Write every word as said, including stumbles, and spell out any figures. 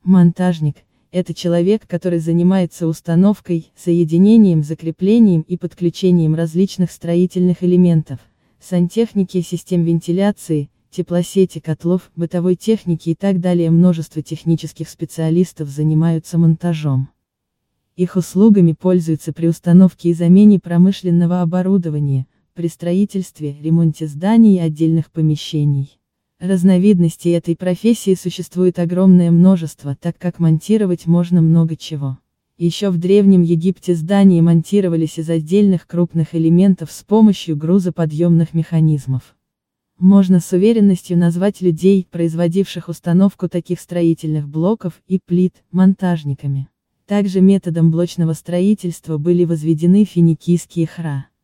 Монтажник – это человек, который занимается установкой, соединением, закреплением и подключением различных строительных элементов, сантехники, систем вентиляции, теплосети, котлов, бытовой техники и так далее. Множество технических специалистов занимаются монтажом. Их услугами пользуются при установке и замене промышленного оборудования, при строительстве, ремонте зданий и отдельных помещений. Разновидностей этой профессии существует огромное множество, так как монтировать можно много чего. Еще в Древнем Египте здания монтировались из отдельных крупных элементов с помощью грузоподъемных механизмов. Можно с уверенностью назвать людей, производивших установку таких строительных блоков и плит, монтажниками. Также методом блочного строительства были возведены финикийские хра.